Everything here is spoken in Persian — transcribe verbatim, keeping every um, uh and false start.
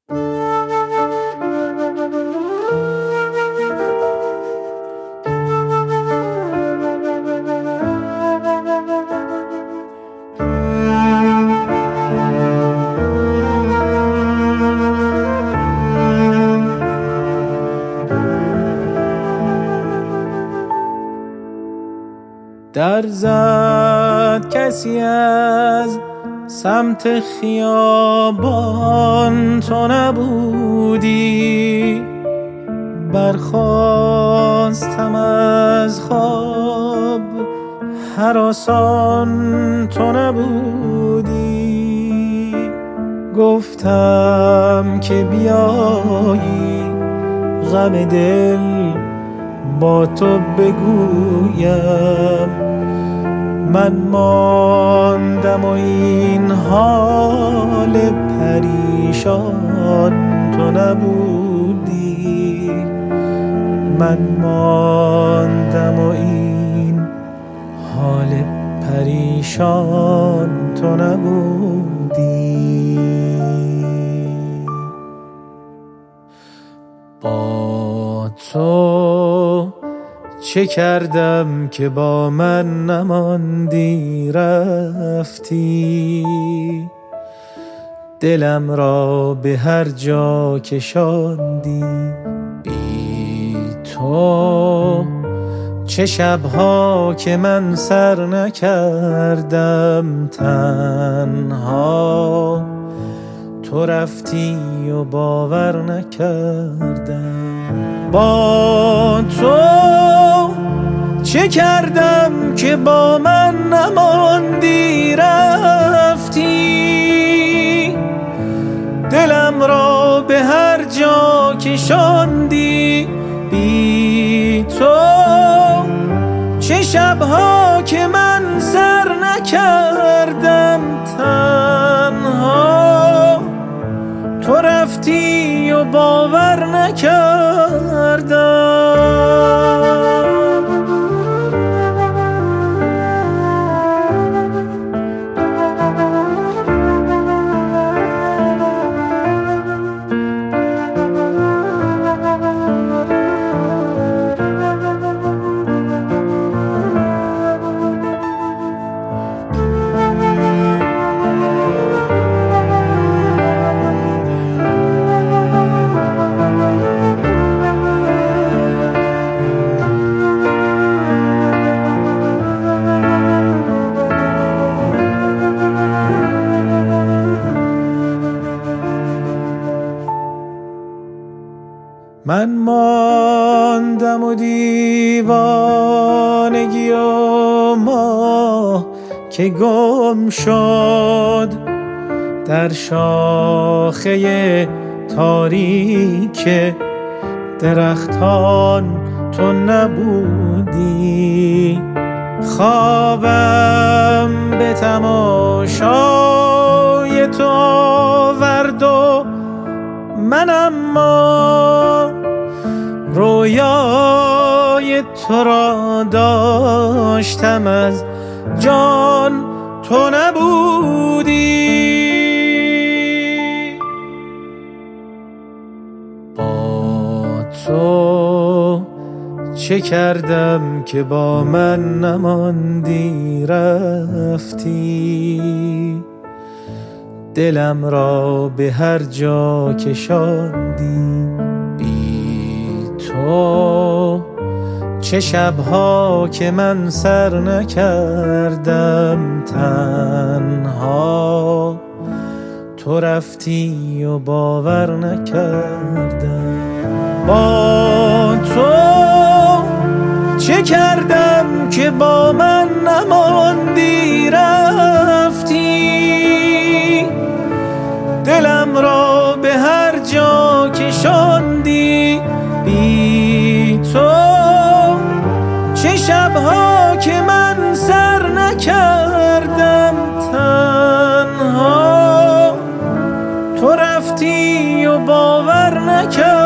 در زد کسی از سمت خیابان، تو نبودی. برخاستم از خواب هراسان، تو نبودی. گفتم که بیایی غم دل با تو بگویم. من ماندم و این حال پریشان، تو نبودی. من ماندم و این حال پریشان، تو نبودی. با تو چه کردم که با من نماندی رفتی؟ دلم را به هر جا کشاندی. بی تو چه شبها که من سر نکردم تنها. تو رفتی و باور نکردم. با تو چه کردم که با من نماندی رفتی؟ دلم را به هر جا کشاندی. بی تو چه شبها که من سر نکردم تنها. تو رفتی و باور نکردم. من ماندم و دیوانگی و ما که گم شد در شاخه تاریک درختان، تو نبودی. خوابم به تماشای تو آورد و من اما رویای تو را داشتم از جان، تو نبودی. با تو چه کردم که با من نماندی رفتی؟ دلم را به هر جا کشاندی. بی تو چه شبها که من سر نکردم تنها. تو رفتی و باور نکردم. با تو چه کردم که با من نماندی رفتی؟ دلم را به هر جا کشاندی. بی تو چه شبها که من سر نکردم تنها. تو رفتی و باور نکردم.